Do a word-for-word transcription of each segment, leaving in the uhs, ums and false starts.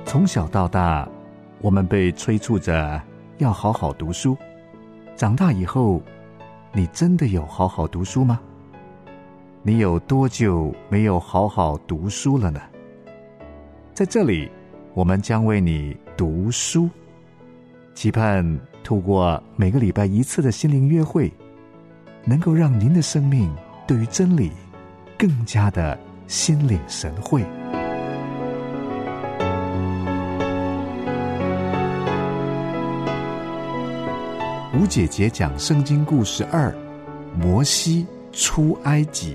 从小到大，我们被催促着要好好读书。长大以后，你真的有好好读书吗？你有多久没有好好读书了呢？在这里，我们将为你读书，期盼透过每个礼拜一次的心灵约会，能够让您的生命对于真理更加的心领神会。吴姐姐讲圣经故事二：摩西出埃及。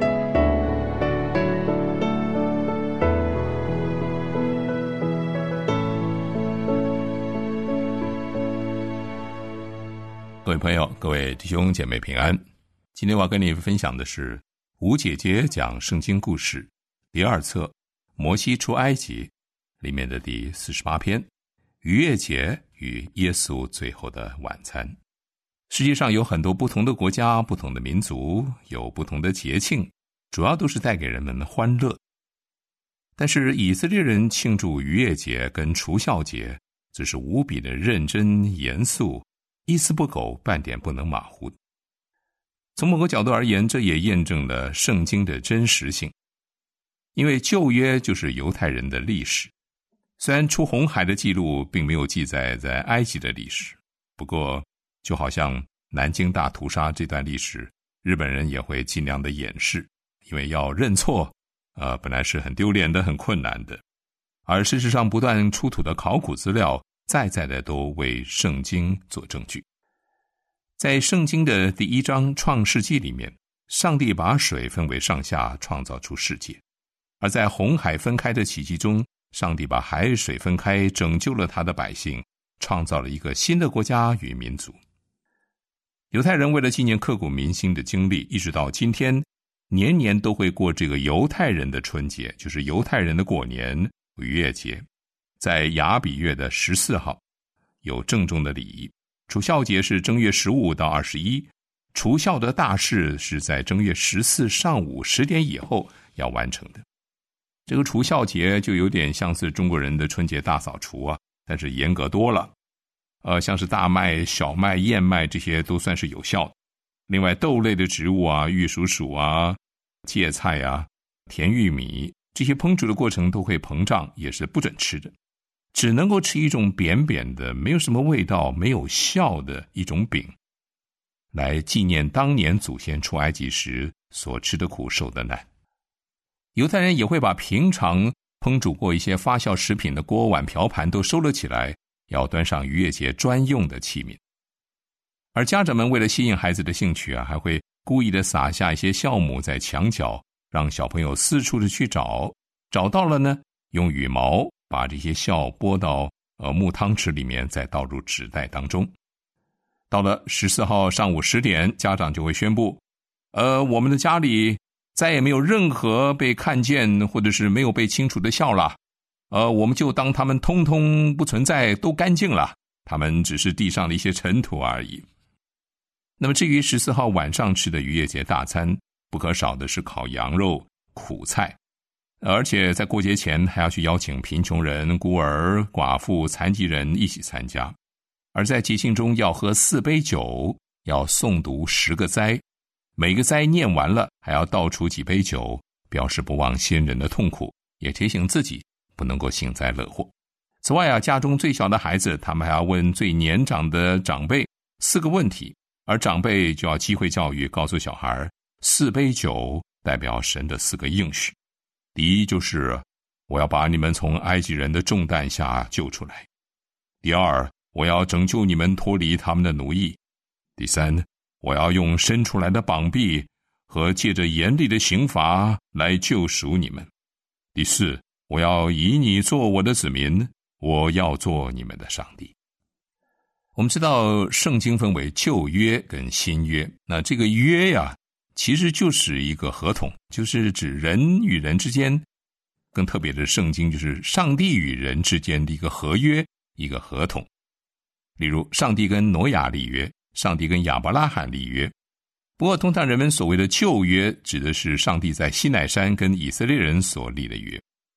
各位朋友，各位弟兄姐妹平安。今天我要跟你分享的是吴姐姐讲圣经故事第二册摩西出埃及里面的第四十八篇，逾越节与耶稣最后的晚餐。世界上有很多不同的国家，不同的民族，有不同的节庆，主要都是带给人们欢乐。但是以色列人庆祝逾越节跟除酵节，这是无比的认真严肃，一丝不苟，半点不能马虎。从某个角度而言，这也验证了圣经的真实性。因为旧约就是犹太人的历史，虽然出红海的记录并没有记载在埃及的历史，不过就好像南京大屠杀这段历史，日本人也会尽量的掩饰，因为要认错呃，本来是很丢脸的，很困难的。而事实上不断出土的考古资料再再的都为圣经做证据。在圣经的第一章创世纪里面，上帝把水分为上下，创造出世界。而在红海分开的奇迹中，上帝把海水分开，拯救了他的百姓，创造了一个新的国家与民族。犹太人为了纪念刻骨铭心的经历，一直到今天年年都会过这个犹太人的春节，就是犹太人的过年逾越节。在亚比月的十四号有郑重的礼仪，除酵节是正月十五到二十一，除酵的大事是在正月十四上午十点以后要完成的。这个除酵节就有点像是中国人的春节大扫除啊，但是严格多了。呃，像是大麦、小麦、燕麦这些都算是有效的。另外豆类的植物啊，玉蜀黍啊、芥菜啊、甜玉米，这些烹煮的过程都会膨胀，也是不准吃的。只能够吃一种扁扁的，没有什么味道，没有效的一种饼，来纪念当年祖先出埃及时所吃的苦受的难。犹太人也会把平常烹煮过一些发酵食品的锅碗瓢盘都收了起来，要端上逾越节专用的器皿。而家长们为了吸引孩子的兴趣啊，还会故意的撒下一些酵母在墙角，让小朋友四处的去找，找到了呢，用羽毛把这些酵拨到呃木汤匙里面，再倒入纸袋当中。到了十四号上午十点，家长就会宣布，呃，我们的家里再也没有任何被看见或者是没有被清除的酵了，呃，我们就当他们通通不存在，都干净了，他们只是地上的一些尘土而已。那么至于十四号晚上吃的逾越节大餐，不可少的是烤羊肉、苦菜，而且在过节前还要去邀请贫穷人、孤儿、寡妇、残疾人一起参加。而在节庆中要喝四杯酒，要诵读十个灾，每个灾念完了还要倒出几杯酒，表示不忘先人的痛苦，也提醒自己不能够幸灾乐祸。此外啊，家中最小的孩子，他们还要问最年长的长辈四个问题，而长辈就要机会教育，告诉小孩四杯酒代表神的四个应许。第一就是我要把你们从埃及人的重担下救出来。第二，我要拯救你们脱离他们的奴役。第三，我要用伸出来的膀臂和借着严厉的刑罚来救赎你们。第四，我要以你做我的子民，我要做你们的上帝。我们知道圣经分为旧约跟新约，那这个约呀、啊，其实就是一个合同，就是指人与人之间，更特别的圣经就是上帝与人之间的一个合约，一个合同。例如上帝跟挪亚立约，上帝跟亚伯拉罕立约。不过通常人们所谓的旧约指的是上帝在西乃山跟以色列人所立的约，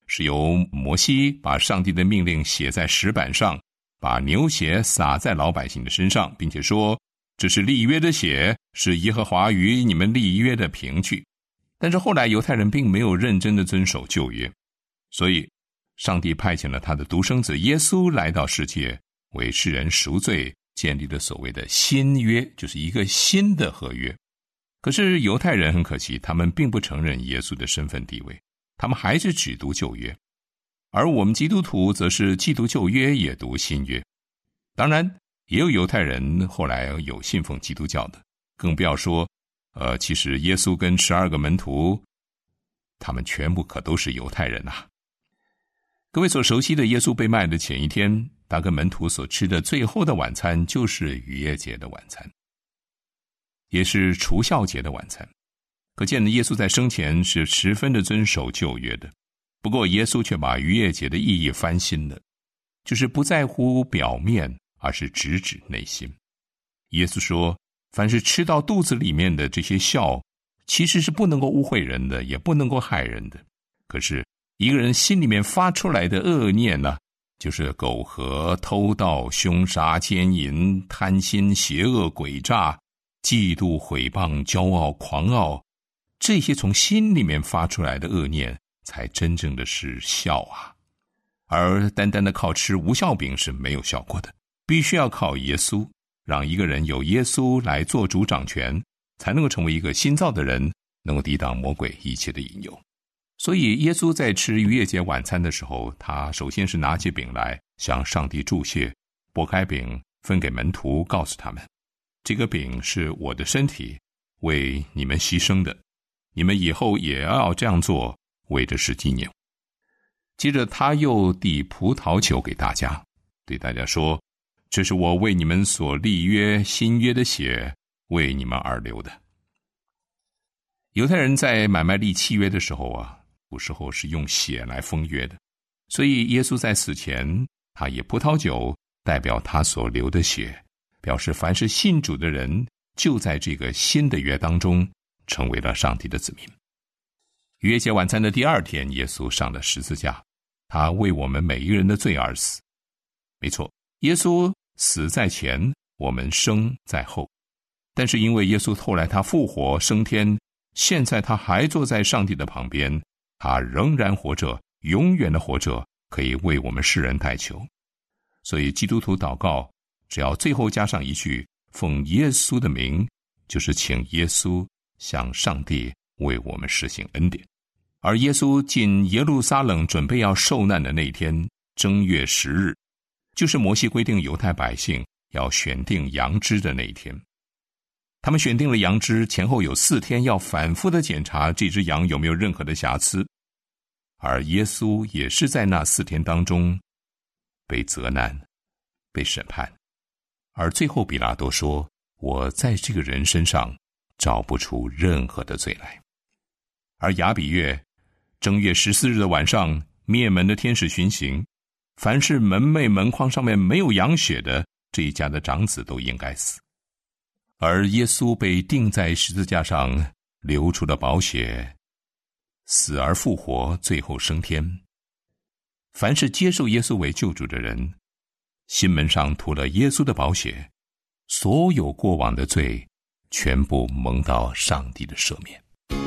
是由摩西把上帝的命令写在石板上，把牛血洒在老百姓的身上，并且说这是立约的血，是耶和华与你们立约的凭据。但是后来犹太人并没有认真的遵守旧约，所以上帝派遣了他的独生子耶稣来到世界，为世人赎罪，建立了所谓的新约，就是一个新的合约。可是犹太人很可惜，他们并不承认耶稣的身份地位，他们还是只读旧约，而我们基督徒则是既读旧约也读新约。当然也有犹太人后来有信奉基督教的，更不要说呃，其实耶稣跟十二个门徒他们全部可都是犹太人啊。各位所熟悉的耶稣被卖的前一天，他跟门徒所吃的最后的晚餐就是逾越节的晚餐，也是除酵节的晚餐。可见耶稣在生前是十分的遵守旧约的，不过耶稣却把逾越节的意义翻新了，就是不在乎表面，而是直指内心。耶稣说，凡是吃到肚子里面的这些酵，其实是不能够污秽人的，也不能够害人的。可是一个人心里面发出来的恶念呢，就是苟合、偷盗、凶杀、奸淫、贪心、邪恶、诡诈、嫉妒、毁谤、骄傲、狂傲，这些从心里面发出来的恶念才真正的是酵啊。而单单的靠吃无酵饼是没有效果的，必须要靠耶稣，让一个人有耶稣来做主掌权，才能够成为一个新造的人，能够抵挡魔鬼一切的引诱。所以耶稣在吃逾越节晚餐的时候，他首先是拿起饼来向上帝祝谢，拨开饼分给门徒，告诉他们，这个饼是我的身体，为你们牺牲的，你们以后也要这样做，为的是纪念。接着他又递葡萄酒给大家，对大家说，这是我为你们所立约新约的血，为你们而流的。犹太人在买卖立契约的时候啊，古时候是用血来封约的，所以耶稣在死前，他以葡萄酒代表他所流的血，表示凡是信主的人就在这个新的约当中成为了上帝的子民。逾越节晚餐的第二天，耶稣上了十字架，他为我们每一个人的罪而死。没错，耶稣死在前，我们生在后。但是因为耶稣后来他复活升天，现在他还坐在上帝的旁边，他仍然活着，永远的活着，可以为我们世人代求。所以基督徒祷告，只要最后加上一句奉耶稣的名，就是请耶稣向上帝为我们实行恩典。而耶稣进耶路撒冷准备要受难的那一天，正月十日，就是摩西规定犹太百姓要选定羊脂的那一天。他们选定了羊脂，前后有四天要反复的检查这只羊有没有任何的瑕疵。而耶稣也是在那四天当中被责难，被审判。而最后比拉多说，我在这个人身上找不出任何的罪来。而亚比月正月十四日的晚上，灭门的天使巡行，凡是门楣门框上面没有羊血的，这一家的长子都应该死。而耶稣被钉在十字架上，流出了宝血，死而复活，最后升天。凡是接受耶稣为救主的人，心门上涂了耶稣的宝血，所有过往的罪全部蒙到上帝的赦免。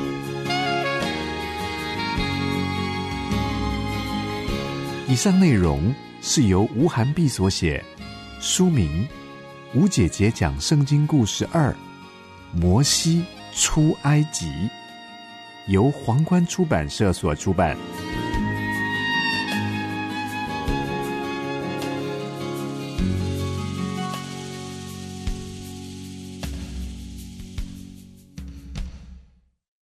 以上内容是由吴涵碧所写，书名吴姐姐讲圣经故事二，摩西出埃及，由皇冠出版社所出版。